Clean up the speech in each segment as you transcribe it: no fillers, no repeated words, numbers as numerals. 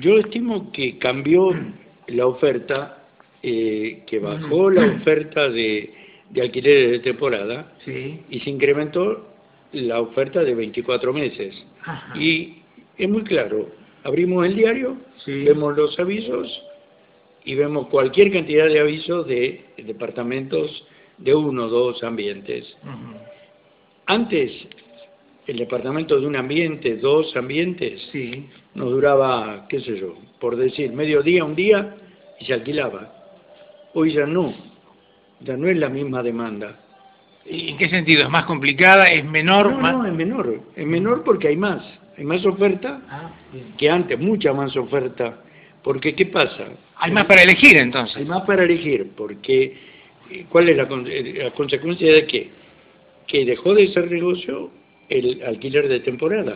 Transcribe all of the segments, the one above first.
Yo estimo que cambió la oferta, que bajó la oferta de alquileres de temporada, Sí. y se incrementó la oferta de 24 meses. Ajá. Y es muy claro, abrimos el diario, Sí. vemos los avisos y vemos cualquier cantidad de avisos de departamentos de 1 o 2 ambientes. Antes, el departamento de un ambiente, 2 ambientes, Sí. nos duraba, qué sé yo, por decir, mediodía, un día, y se alquilaba. Hoy ya no es la misma demanda. ¿Y en qué sentido? ¿Es más complicada? ¿Es menor? No, es menor porque hay más oferta que antes, mucha más oferta, porque ¿qué pasa? Hay más para elegir entonces. Hay más para elegir, porque ¿cuál es la consecuencia de qué? Que dejó de ser negocio el alquiler de temporada,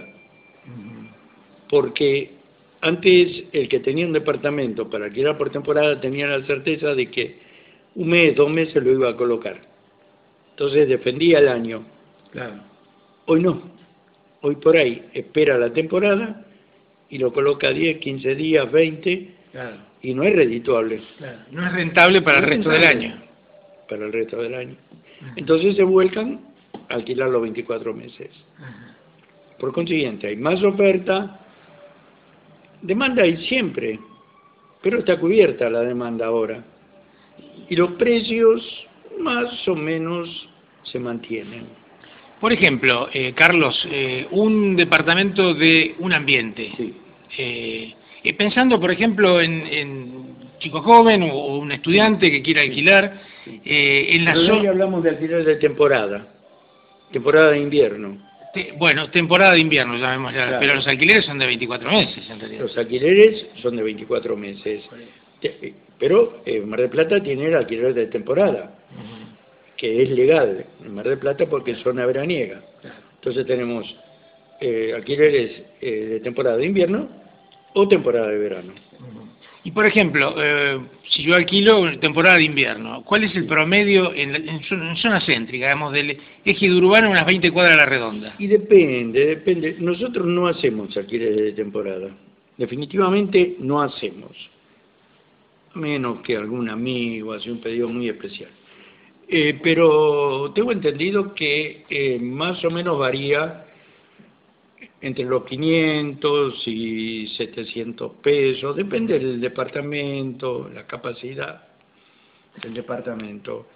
porque antes el que tenía un departamento para alquilar por temporada tenía la certeza de que 1 mes, 2 meses lo iba a colocar, entonces defendía el año. Claro. Hoy no, hoy por ahí espera la temporada y lo coloca 10, 15 días, 20, Claro. y no es redituable. Claro. No es rentable para el resto del año. Para el resto del año. Entonces se vuelcan a alquilar los 24 meses. Por consiguiente, hay más oferta, demanda hay siempre, pero está cubierta la demanda ahora. Y los precios más o menos se mantienen. Por ejemplo, Carlos, un departamento de un ambiente. Sí. Pensando, por ejemplo, en chico joven o un estudiante que quiera alquilar, en la Pero hoy zona... hablamos de alquiler de temporada de invierno. Bueno, temporada de invierno, llamémosla, Claro. Pero los alquileres son de 24 meses, en realidad. Los alquileres son de 24 meses. Pero Mar del Plata tiene el alquiler de temporada, que es legal en Mar del Plata porque es zona veraniega. Entonces tenemos alquileres de temporada de invierno o temporada de verano. Y por ejemplo, si yo alquilo temporada de invierno, ¿cuál es el promedio en zona céntrica, digamos, del eje urbano, unas 20 cuadras a la redonda? Y depende. Nosotros no hacemos alquileres de temporada. Definitivamente no hacemos. A menos que algún amigo hace un pedido muy especial. Pero tengo entendido que más o menos varía entre los 500 y 700 pesos, depende del departamento, la capacidad del departamento.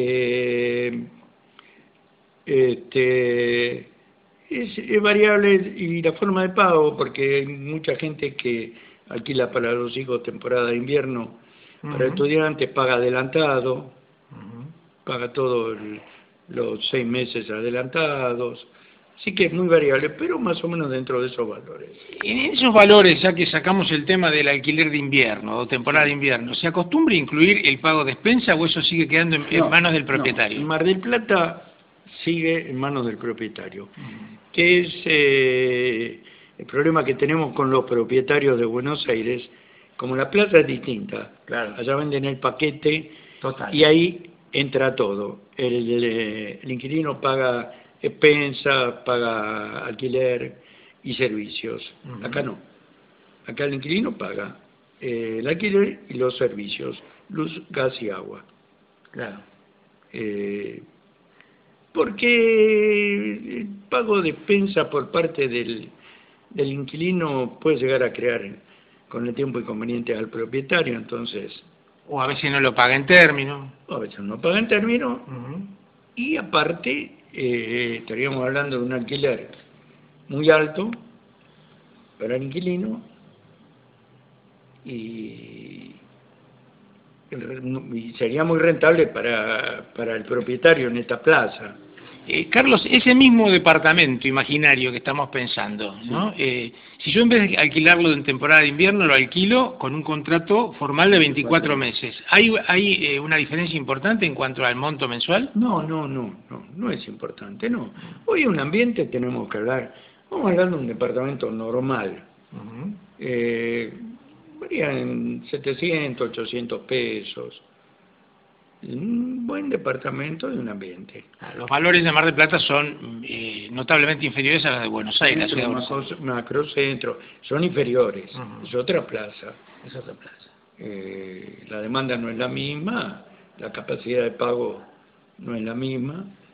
Es variable y la forma de pago, porque hay mucha gente que alquila para los hijos temporada de invierno, para estudiantes paga adelantado, paga todos los 6 meses adelantados. Sí que es muy variable, pero más o menos dentro de esos valores. En esos valores, ya que sacamos el tema del alquiler de invierno o temporada de invierno, ¿se acostumbra a incluir el pago de expensa o eso sigue quedando en manos del propietario? No. En Mar del Plata sigue en manos del propietario, que es el problema que tenemos con los propietarios de Buenos Aires. Como la plaza es distinta, Claro. Allá venden el paquete. Total. Y ahí entra todo. El inquilino paga expensa, paga alquiler y servicios. Acá no. Acá el inquilino paga el alquiler y los servicios, luz, gas y agua. Claro. Porque el pago de expensa por parte del inquilino puede llegar a crear con el tiempo inconvenientes al propietario, entonces... O a veces no lo paga en términos. O a veces no paga en términos. Y aparte, estaríamos hablando de un alquiler muy alto para el inquilino y sería muy rentable para el propietario en esta plaza. Carlos, ese mismo departamento imaginario que estamos pensando, ¿no? Si yo en vez de alquilarlo en temporada de invierno lo alquilo con un contrato formal de 24 meses, ¿hay una diferencia importante en cuanto al monto mensual? No es importante, no. Hoy en un ambiente tenemos que hablar, vamos hablando de un departamento normal, varía en 700, 800 pesos. Un buen departamento y un ambiente. Los valores de Mar del Plata son notablemente inferiores a los de Buenos Aires, la ciudad de Buenos Aires. Macrocentro, son inferiores, es otra plaza. Es otra plaza. La demanda no es la misma, la capacidad de pago no es la misma,